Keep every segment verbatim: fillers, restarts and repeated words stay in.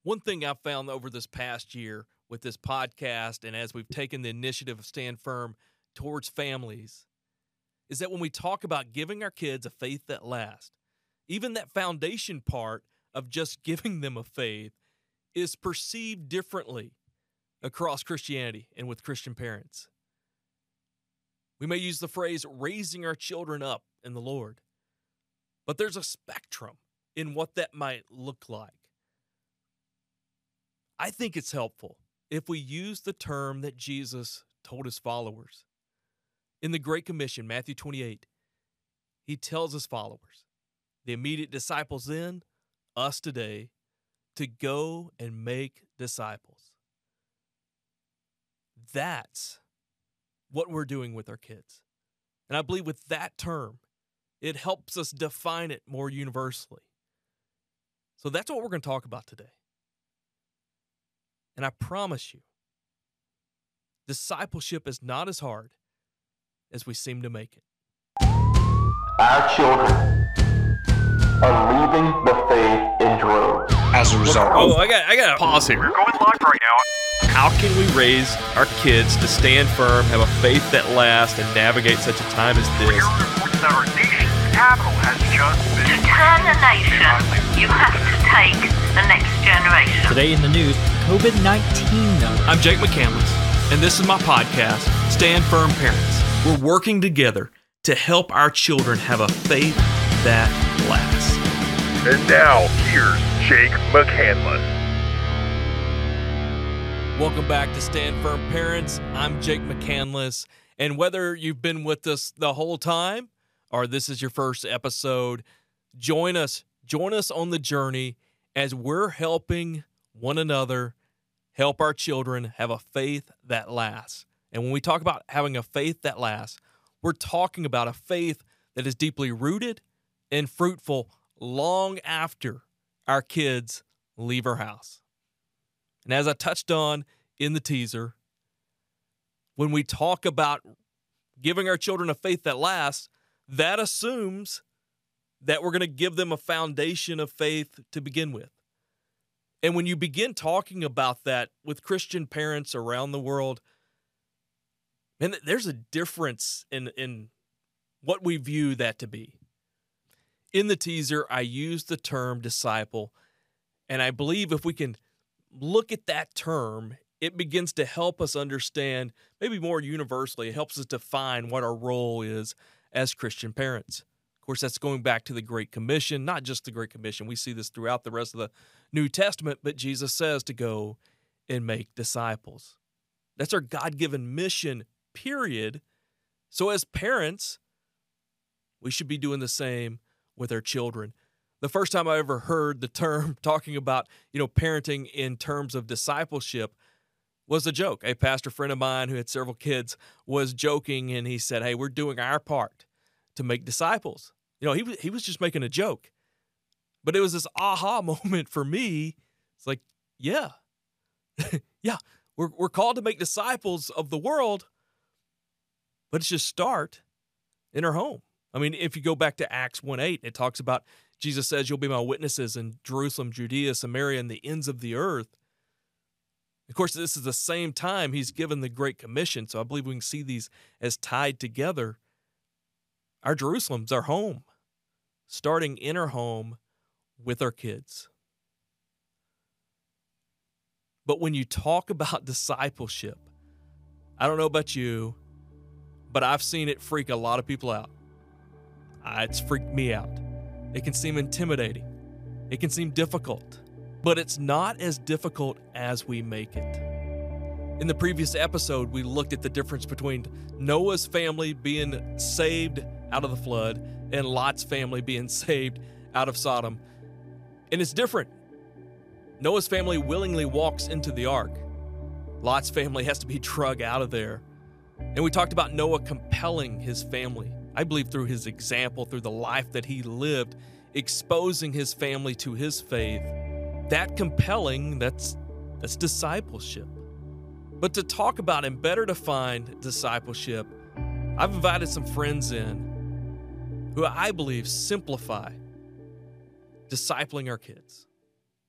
One thing I've found over this past year with this podcast and as we've taken the initiative of Stand Firm towards families is that when we talk about giving our kids a faith that lasts, even that foundation part of just giving them a faith is perceived differently across Christianity and with Christian parents. We may use the phrase raising our children up in the Lord, but there's a spectrum in what that might look like. I think it's helpful if we use the term that Jesus told his followers. In the Great Commission, Matthew twenty-eight, he tells his followers, the immediate disciples then, us today, to go and make disciples. That's what we're doing with our kids. And I believe with that term, it helps us define it more universally. So that's what we're going to talk about today. And I promise you, discipleship is not as hard as we seem to make it. Our children are leaving the faith in droves. As a result. Oh, I got I got to pause here. We're going live right now. How can we raise our kids to stand firm, have a faith that lasts, and navigate such a time as We're this? hearing reports that our nation's capital has just been... To turn a nation, you have to take the next generation. Today in the news, covid nineteen notice. I'm Jake McCandless, and this is my podcast, Stand Firm Parents. We're working together to help our children have a faith that lasts. And now, here's Jake McCandless. Welcome back to Stand Firm Parents. I'm Jake McCandless, and whether you've been with us the whole time or this is your first episode, join us. Join us on the journey as we're helping one another help our children have a faith that lasts. And when we talk about having a faith that lasts, we're talking about a faith that is deeply rooted and fruitful long after our kids leave our house. And as I touched on in the teaser, when we talk about giving our children a faith that lasts, that assumes that we're going to give them a foundation of faith to begin with. And when you begin talking about that with Christian parents around the world, man, there's a difference in, in what we view that to be. In the teaser, I used the term disciple, and I believe if we can look at that term, it begins to help us understand, maybe more universally, it helps us define what our role is as Christian parents. Of course, that's going back to the Great Commission, not just the Great Commission. We see this throughout the rest of the New Testament, but Jesus says to go and make disciples. That's our God-given mission, period. So as parents, we should be doing the same with our children. The first time I ever heard the term talking about, you know, parenting in terms of discipleship was a joke. A pastor friend of mine who had several kids was joking, and he said, hey, we're doing our part to make disciples. You know, he, he was just making a joke. But it was this aha moment for me. It's like, yeah, yeah, we're, we're called to make disciples of the world, but it's just start in our home. I mean, if you go back to Acts one eight, it talks about Jesus says, you'll be my witnesses in Jerusalem, Judea, Samaria, and the ends of the earth. Of course, this is the same time he's given the Great Commission, so I believe we can see these as tied together. Our Jerusalem's our home, starting in our home with our kids. But when you talk about discipleship, I don't know about you, but I've seen it freak a lot of people out. Uh, it's freaked me out. It can seem intimidating. It can seem difficult, but it's not as difficult as we make it. In the previous episode, we looked at the difference between Noah's family being saved out of the flood and Lot's family being saved out of Sodom. And it's different. Noah's family willingly walks into the ark. Lot's family has to be dragged out of there. And we talked about Noah compelling his family, I believe through his example, through the life that he lived, exposing his family to his faith. That compelling, that's that's discipleship. But to talk about and better define discipleship, I've invited some friends in who I believe simplify discipling our kids.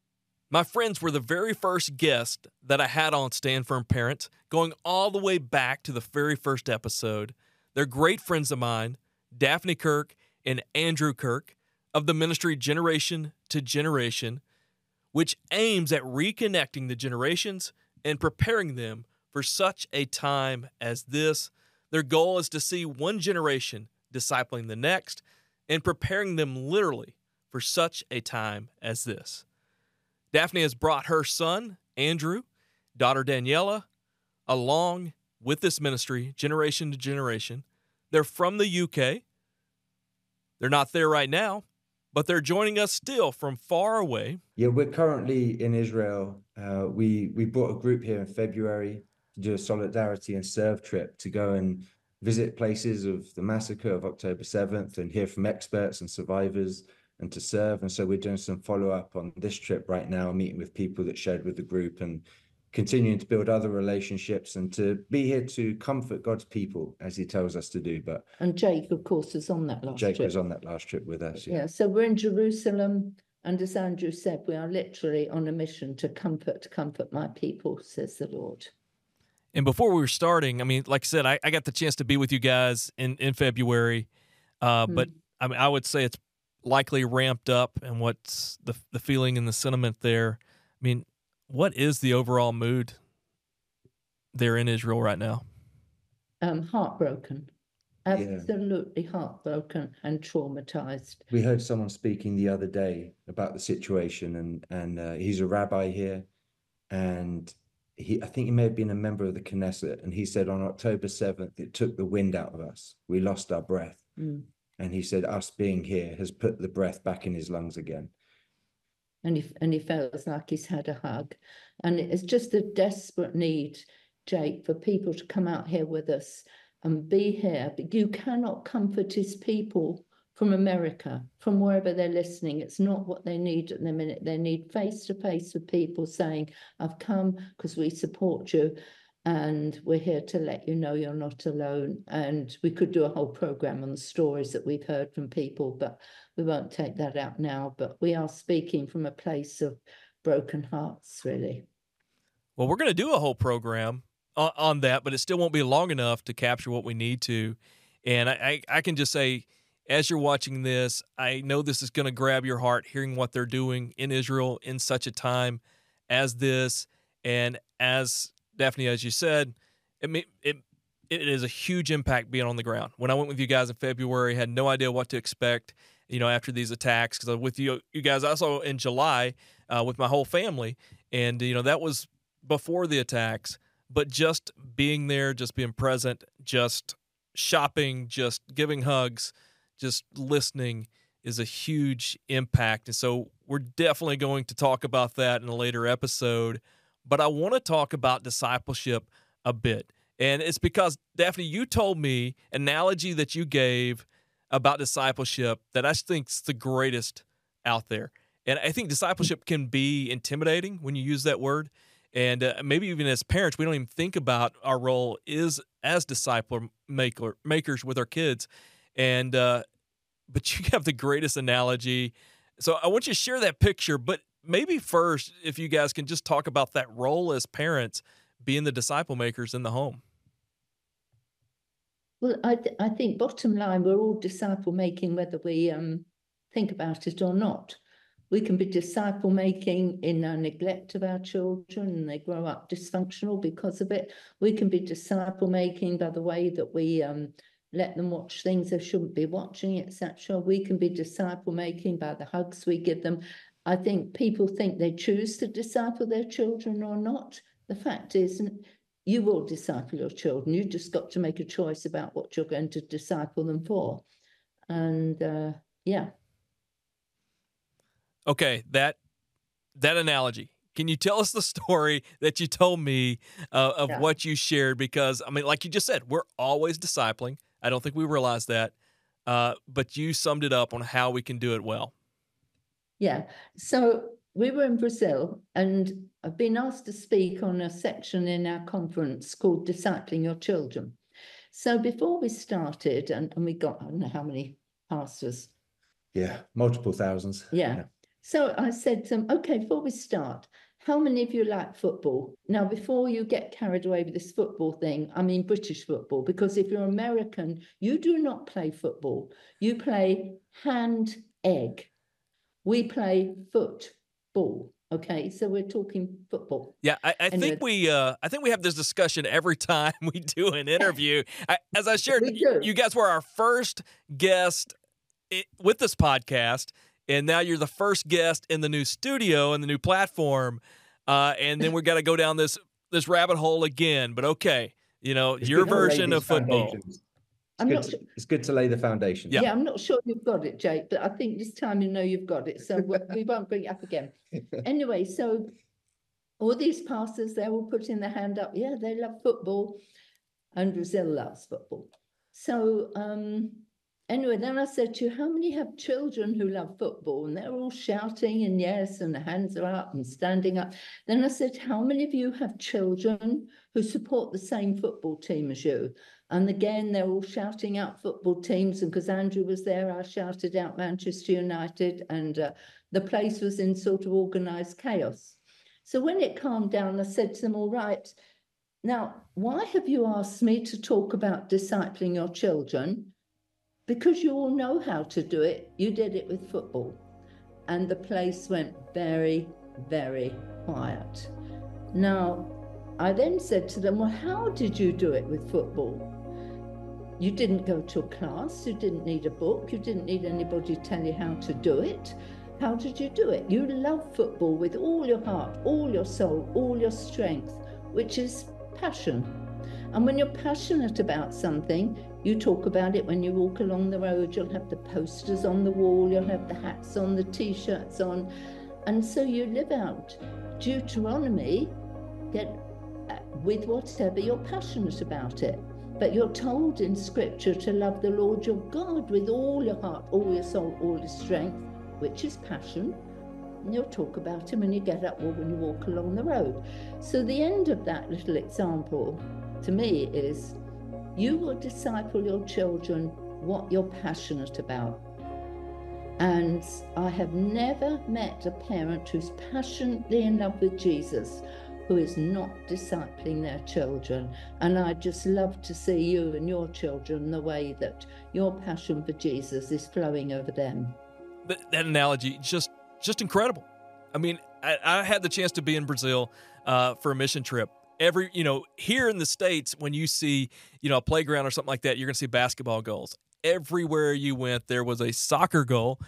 My friends were the very first guest that I had on Stand Firm Parents, going all the way back to the very first episode. They're great friends of mine, Daphne Kirk and Andrew Kirk, of the ministry Generation to Generation, which aims at reconnecting the generations and preparing them for such a time as this. Their goal is to see one generation discipling the next and preparing them literally for such a time as this. Daphne has brought her son, Andrew, daughter Daniela, along with this ministry, Generation to Generation. They're from the U K. They're not there right now, but they're joining us still from far away. Yeah, we're currently in Israel. Uh, we, we brought a group here in February to do a solidarity and serve trip to go and visit places of the massacre of October seventh and hear from experts and survivors and to serve. And so we're doing some follow-up on this trip right now, meeting with people that shared with the group and continuing to build other relationships and to be here to comfort God's people as he tells us to do. But And Jake, of course, was on that last Jake trip. was on that last trip with us. Yeah. Yeah. So we're in Jerusalem. And as Andrew said, we are literally on a mission to comfort, to comfort my people, says the Lord. And before we were starting, I mean, like I said, I, I got the chance to be with you guys in, in February, uh, Mm. but I mean, I would say it's likely ramped up, and what's the the feeling and the sentiment there. I mean, what is the overall mood there in Israel right now? Um, heartbroken, absolutely heartbroken and traumatized. We heard someone speaking the other day about the situation, and and uh, he's a rabbi here, and he I think he may have been a member of the Knesset, and he said on October seventh it took the wind out of us. We lost our breath, Mm. and he said us being here has put the breath back in his lungs again. And he, and he feels like he's had a hug. And it's just a desperate need, Jake, for people to come out here with us and be here. But you cannot comfort his people from America, from wherever they're listening. It's not what they need at the minute. They need face-to-face with people saying, I've come because we support you and we're here to let you know you're not alone. And we could do a whole program on the stories that we've heard from people, but we won't take that out now. But we are speaking from a place of broken hearts, really. Well, we're going to do a whole program on, on that, but it still won't be long enough to capture what we need to. And I, I, I can just say, as you're watching this, I know this is going to grab your heart, hearing what they're doing in Israel in such a time as this. And as Daphne, as you said, it it it is a huge impact being on the ground. When I went with you guys in February, I had no idea what to expect, you know, after these attacks, because I was with you, you guys also in July uh, with my whole family. And, you know, that was before the attacks. But just being there, just being present, just shopping, just giving hugs, just listening is a huge impact. And so we're definitely going to talk about that in a later episode. But I want to talk about discipleship a bit. And it's because, Daphne, you told me an analogy that you gave about discipleship that I think is the greatest out there. And I think discipleship can be intimidating when you use that word. And uh, maybe even as parents, we don't even think about our role is as disciple maker, makers with our kids. And uh, but you have the greatest analogy. So I want you to share that picture, but maybe first, if you guys can just talk about that role as parents, being the disciple makers in the home. Well, I, th- I think bottom line, we're all disciple making, whether we um, think about it or not. We can be disciple making in our neglect of our children and they grow up dysfunctional because of it. We can be disciple making by the way that we um, let them watch things they shouldn't be watching, et cetera. We can be disciple making by the hugs we give them. I think people think they choose to disciple their children or not. The fact is, you will disciple your children. You just got to make a choice about what you're going to disciple them for. And uh, yeah. Okay, that that analogy. Can you tell us the story that you told me uh, of Yeah. what you shared? Because, I mean, like you just said, we're always discipling. I don't think we realize that. Uh, but you summed it up on how we can do it well. Yeah, so we were in Brazil and I've been asked to speak on a section in our conference called Discipling Your Children. So before we started, and, and we got, I don't know how many pastors. Yeah, multiple thousands. Yeah. So I said to them, okay, before we start, how many of you like football? Now, before you get carried away with this football thing, I mean British football, because if you're American, you do not play football. You play hand egg. We play football. Okay, so we're talking football. Yeah, I, I Anyway. think we uh, I think we have this discussion every time we do an interview. I, as I shared, We you, do. you guys were our first guest i- with this podcast, and now you're the first guest in the new studio and the new platform. Uh, and then we got to go down this this rabbit hole again. But okay, you know, It's your good to lay version these of football. foundations. I'm It's not good, sure. to, it's good to lay the foundation. Yeah. Yeah, I'm not sure you've got it, Jake, but I think this time you know you've got it. So we we won't bring it up again. Anyway, so all these pastors, they all putting their hand up. Yeah, they love football. And Brazil loves football. So um, anyway, then I said to you, how many have children who love football? And they're all shouting and yes, and the hands are up and standing up. Then I said, how many of you have children who support the same football team as you? And again, they're all shouting out football teams. And because Andrew was there, I shouted out Manchester United, and uh, the place was in sort of organised chaos. So when it calmed down, I said to them, all right, now, why have you asked me to talk about discipling your children? Because you all know how to do it. You did it with football. And the place went very, very quiet. Now, I then said to them, well, how did you do it with football? You didn't go to a class, you didn't need a book, you didn't need anybody to tell you how to do it. How did you do it? You love football with all your heart, all your soul, all your strength, which is passion. And when you're passionate about something, you talk about it when you walk along the road. You'll have the posters on the wall, you'll have the hats on, the t-shirts on. And so you live out Deuteronomy, get with whatever you're passionate about it. But you're told in scripture to love the Lord your God with all your heart, all your soul, all your strength, which is passion. And you'll talk about him when you get up or when you walk along the road. So the end of that little example to me is you will disciple your children what you're passionate about. And I have never met a parent who's passionately in love with Jesus who is not discipling their children. And I just love to see you and your children, the way that your passion for Jesus is flowing over them. That, that analogy, just just incredible. I mean, I, I had the chance to be in Brazil uh, for a mission trip. Every, you know, here in the States, when you see, you know, a playground or something like that, you're going to see basketball goals. Everywhere you went, there was a soccer goal.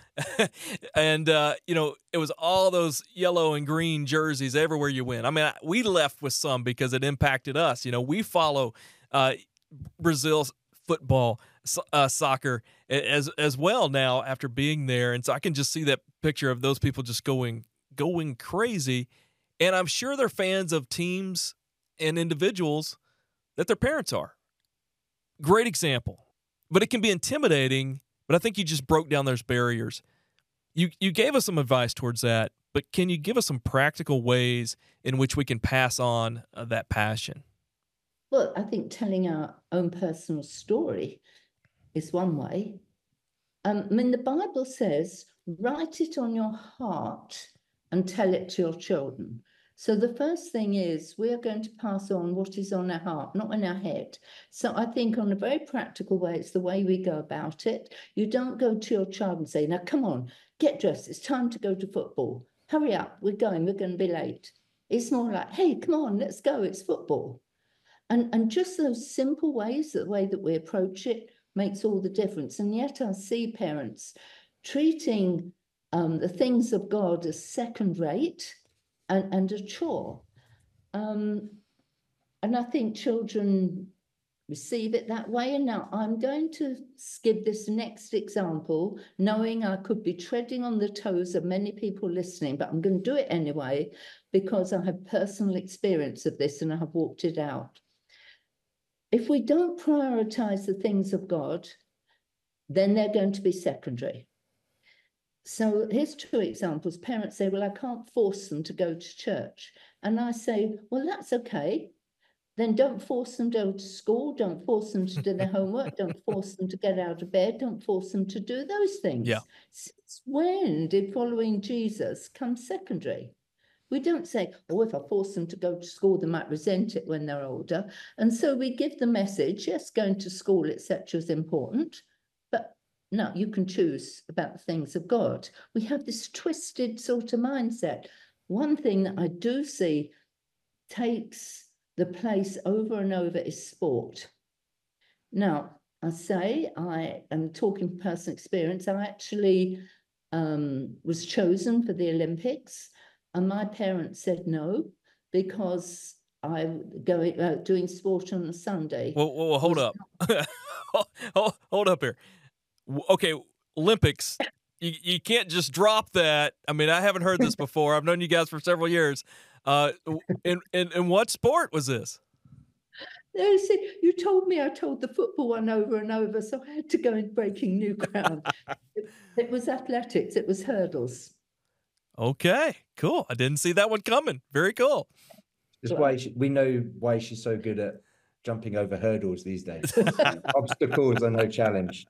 and, uh, you know, it was all those yellow and green jerseys everywhere you went. I mean, I, we left with some because it impacted us. You know, we follow uh, Brazil's football, uh, soccer as as well now after being there. And so I can just see that picture of those people just going going crazy. And I'm sure they're fans of teams and individuals that their parents are. Great example. But it can be intimidating, but I think you just broke down those barriers. You you gave us some advice towards that, but can you give us some practical ways in which we can pass on uh, that passion? Well, I think telling our own personal story is one way. Um, I mean, the Bible says, write it on your heart and tell it to your children. So the first thing is we're going to pass on what is on our heart, not in our head. So I think on a very practical way, it's the way we go about it. You don't go to your child and say, now, come on, get dressed. It's time to go to football. Hurry up. We're going. We're going to be late. It's more like, hey, come on, let's go. It's football. And, and just those simple ways, the way that we approach it makes all the difference. And yet I see parents treating um, the things of God as second rate and, and a chore. Um, and I think children receive it that way. And now I'm going to skip this next example, knowing I could be treading on the toes of many people listening, but I'm going to do it anyway, because I have personal experience of this and I have walked it out. If we don't prioritize the things of God, then they're going to be secondary. So here's two examples. Parents say, well, I can't force them to go to church. And I say, well, that's okay. then don't force them to go to school, don't force them to do their homework, don't force them to get out of bed, don't force them to do those things. Yeah. Since when did following Jesus come secondary? We don't say, oh, if I force them to go to school, they might resent it when they're older. And so we give the message, yes, going to school, et cetera is important, but no, you can choose about the things of God. We have this twisted sort of mindset. One thing that I do see takes the place over and over is sport. Now, I say, I am talking from personal experience. I actually um, was chosen for the Olympics, and my parents said no, because I going uh, doing sport on a Sunday. Well, well, well hold up. hold, hold up here. Okay, Olympics. You, you can't just drop that. I mean, I haven't heard this before. I've known you guys for several years. Uh, in, in, in what sport was this? They said, you told me I told the football one over and over, so I had to go in breaking new ground. it, it was athletics. It was hurdles. Okay, cool. I didn't see that one coming. Very cool. That's why she, we know why she's so good at jumping over hurdles these days. Obstacles are no challenge.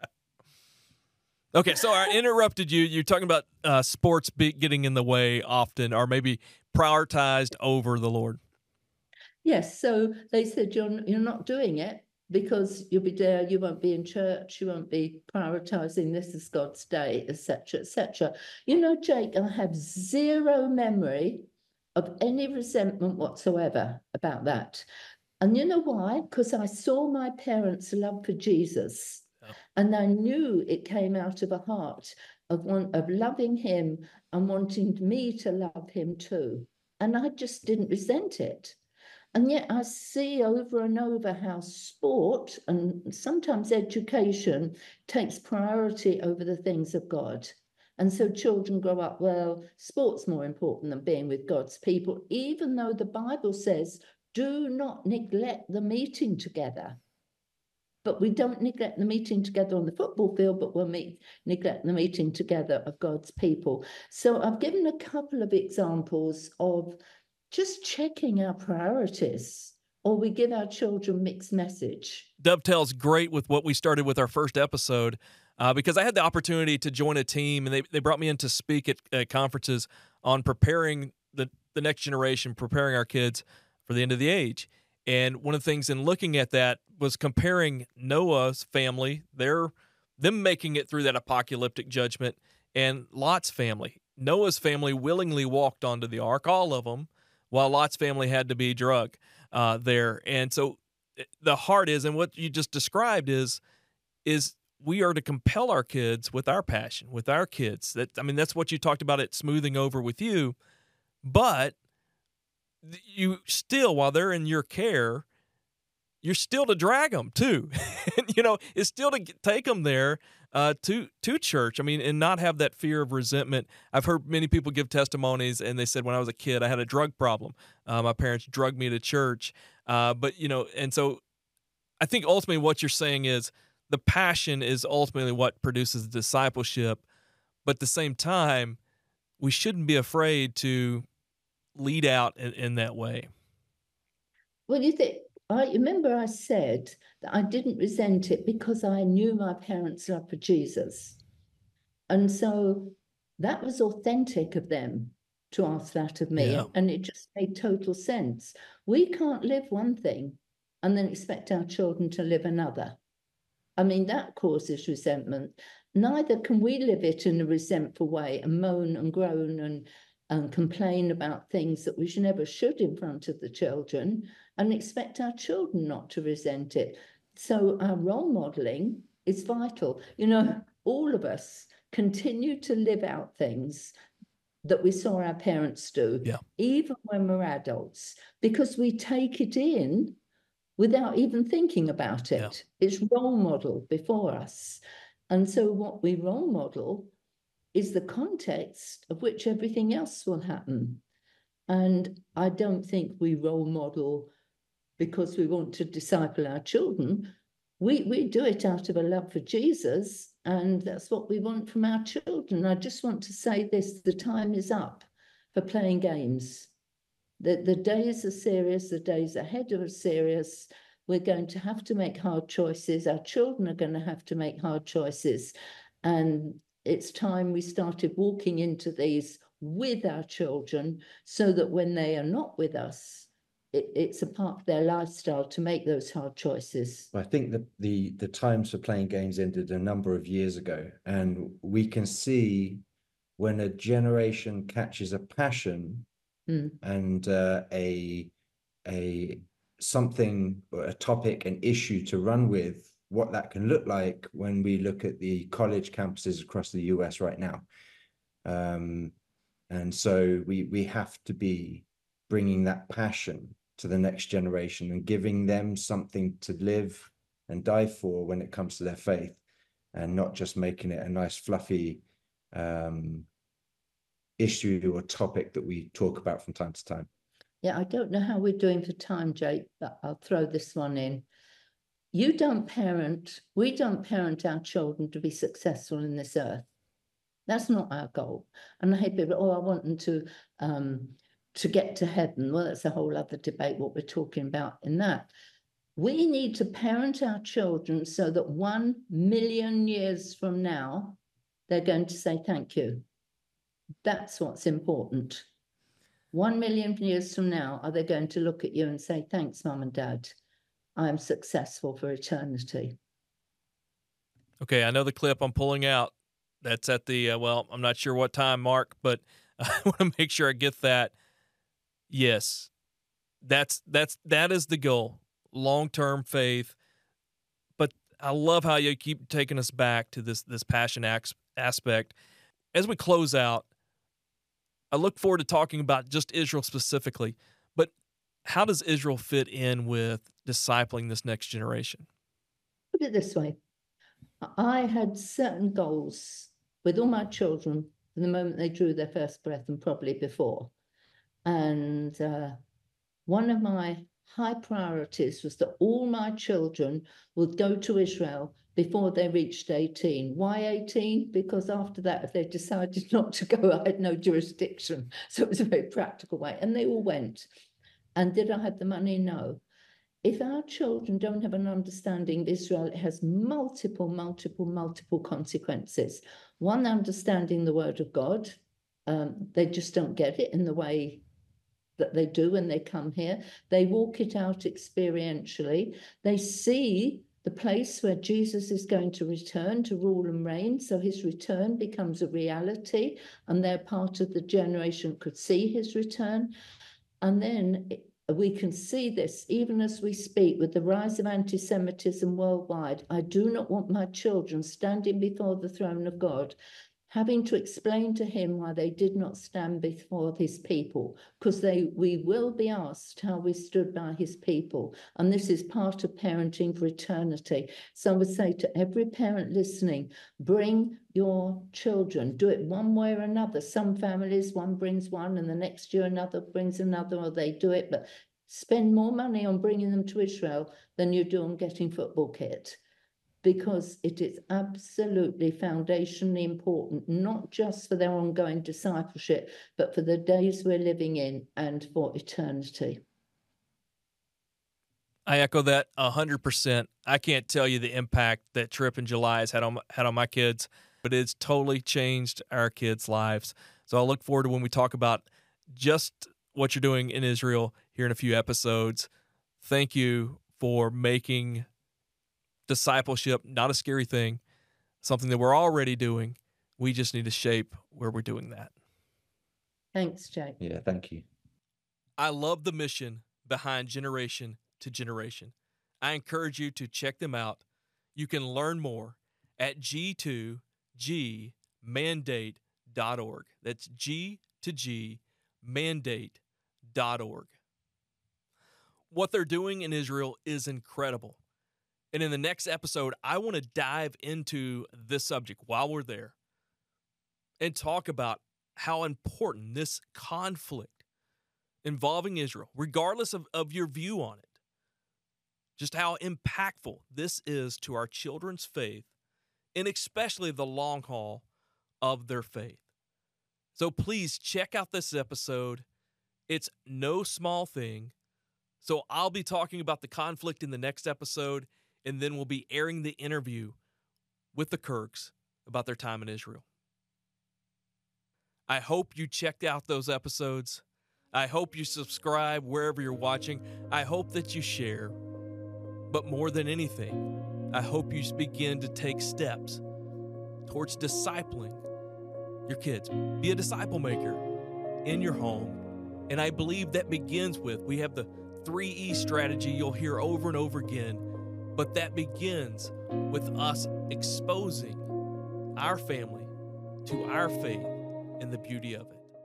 Okay, so I interrupted you. You're talking about uh, sports be getting in the way often, or maybe prioritized over the Lord. Yes, so they said, you're, you're not doing it because you'll be there, you won't be in church, you won't be prioritizing this is God's day, et cetera, et cetera. You know, Jake, I have zero memory of any resentment whatsoever about that. And you know why? Because I saw my parents' love for Jesus. And I knew it came out of a heart of one of loving him and wanting me to love him too. And I just didn't resent it. And yet I see over and over how sport and sometimes education takes priority over the things of God. And so children grow up, well, sport's more important than being with God's people, even though the Bible says, do not neglect the meeting together. But we don't neglect the meeting together on the football field, but we'll meet, neglect the meeting together of God's people. So I've given a couple of examples of just checking our priorities, or we give our children mixed message. Dovetails great with what we started with our first episode, uh, because I had the opportunity to join a team, and they, they brought me in to speak at, at conferences on preparing the, the next generation, preparing our kids for the end of the age. And one of the things in looking at that was comparing Noah's family, their them making it through that apocalyptic judgment, and Lot's family. Noah's family willingly walked onto the ark, all of them, while Lot's family had to be drug uh, there. And so the heart is, and what you just described is, is we are to compel our kids with our passion, with our kids. That I mean, that's what you talked about it smoothing over with you, but you still, while they're in your care, you're still to drag them too. You know, it's still to get, take them there uh, to to church. I mean, and not have that fear of resentment. I've heard many people give testimonies, and they said, when I was a kid, I had a drug problem. Uh, my parents drugged me to church. Uh, but, you know, and so I think ultimately what you're saying is the passion is ultimately what produces discipleship. But at the same time, we shouldn't be afraid to lead out in, in that way. Well, you think, I remember I said that I didn't resent it because I knew my parents' love for Jesus. And so that was authentic of them to ask that of me. Yeah. And it just made total sense. We can't live one thing and then expect our children to live another. I mean, that causes resentment. Neither can we live it in a resentful way and moan and groan and and complain about things that we should never should in front of the children and expect our children not to resent it. So our role modeling is vital. You know, all of us continue to live out things that we saw our parents do, yeah. even when we're adults, because we take it in without even thinking about it. Yeah. It's role model before us. And so what we role model is the context of which everything else will happen. And I don't think we role model because we want to disciple our children. We, we do it out of a love for Jesus, and that's what we want from our children. I just want to say this, the time is up for playing games. The, the days are serious, the days ahead are serious. We're going to have to make hard choices. Our children are going to have to make hard choices. And it's time we started walking into these with our children so that when they are not with us, it, it's a part of their lifestyle to make those hard choices. I think that the the times for playing games ended a number of years ago, and we can see when a generation catches a passion Mm. and uh, a a something, a topic, an issue to run with, what that can look like when we look at the college campuses across the U S right now. Um, and so we we have to be bringing that passion to the next generation and giving them something to live and die for when it comes to their faith, and not just making it a nice fluffy um, issue or topic that we talk about from time to time. Yeah, I don't know how we're doing for time, Jake, but I'll throw this one in. You don't parent, we don't parent our children to be successful in this earth. That's not our goal. And I hate people, oh, I want them to um, to get to heaven. Well, that's a whole other debate, what we're talking about in that. We need to parent our children so that one million years from now, they're going to say thank you. That's what's important. One million years from now, are they going to look at you and say, thanks, Mum and Dad. I'm successful for eternity. Okay, I know the clip I'm pulling out. That's at the, uh, well, I'm not sure what time mark, but I want to make sure I get that. Yes, that's that's that is the goal, long-term faith. But I love how you keep taking us back to this this passion aspect. As we close out, I look forward to talking about just Israel specifically, but how does Israel fit in with discipling this next generation? Put it this way. I had certain goals with all my children from the moment they drew their first breath and probably before. And uh, one of my high priorities was that all my children would go to Israel before they reached eighteen. Why eighteen? Because after that, if they decided not to go, I had no jurisdiction. So it was a very practical way. And they all went. And did I have the money? No. If our children don't have an understanding of Israel, it has multiple, multiple, multiple consequences. One, understanding the word of God. Um, they just don't get it in the way that they do when they come here. They walk it out experientially. They see the place where Jesus is going to return to rule and reign. So his return becomes a reality, and they're part of the generation could see his return. And then it, we can see this even as we speak with the rise of anti-Semitism worldwide. I do not want my children standing before the throne of God having to explain to him why they did not stand before his people, because they we will be asked how we stood by his people. And this is part of parenting for eternity. So I would say to every parent listening, bring your children, do it one way or another. Some families, one brings one and the next year another brings another, or they do it, but spend more money on bringing them to Israel than you do on getting football kit, because it is absolutely foundationally important, not just for their ongoing discipleship, but for the days we're living in and for eternity. I echo that one hundred percent. I can't tell you the impact that Trip in July has had on, had on my kids, but it's totally changed our kids' lives. So I look forward to when we talk about just what you're doing in Israel here in a few episodes. Thank you for making discipleship not a scary thing, something that we're already doing. We just need to shape where we're doing that. Thanks, Jake. Yeah, thank you. I love the mission behind Generation to Generation. I encourage you to check them out. You can learn more at G two G mandate dot org. That's G two G mandate dot org. What they're doing in Israel is incredible. And in the next episode, I want to dive into this subject while we're there and talk about how important this conflict involving Israel, regardless of, of your view on it, just how impactful this is to our children's faith, and especially the long haul of their faith. So please check out this episode. It's no small thing. So I'll be talking about the conflict in the next episode, and then we'll be airing the interview with the Kirks about their time in Israel. I hope you checked out those episodes. I hope you subscribe wherever you're watching. I hope that you share. But more than anything, I hope you begin to take steps towards discipling your kids. Be a disciple maker in your home. And I believe that begins with, we have the three E strategy you'll hear over and over again, but that begins with us exposing our family to our faith and the beauty of it.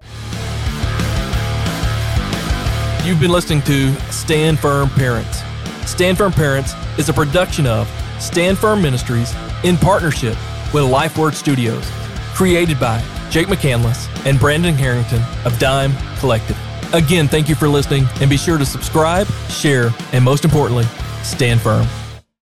You've been listening to Stand Firm Parents. Stand Firm Parents is a production of Stand Firm Ministries in partnership with LifeWord Studios, created by Jake McCandless and Brandon Harrington of Dime Collective. Again, thank you for listening, and be sure to subscribe, share, and most importantly, stand firm.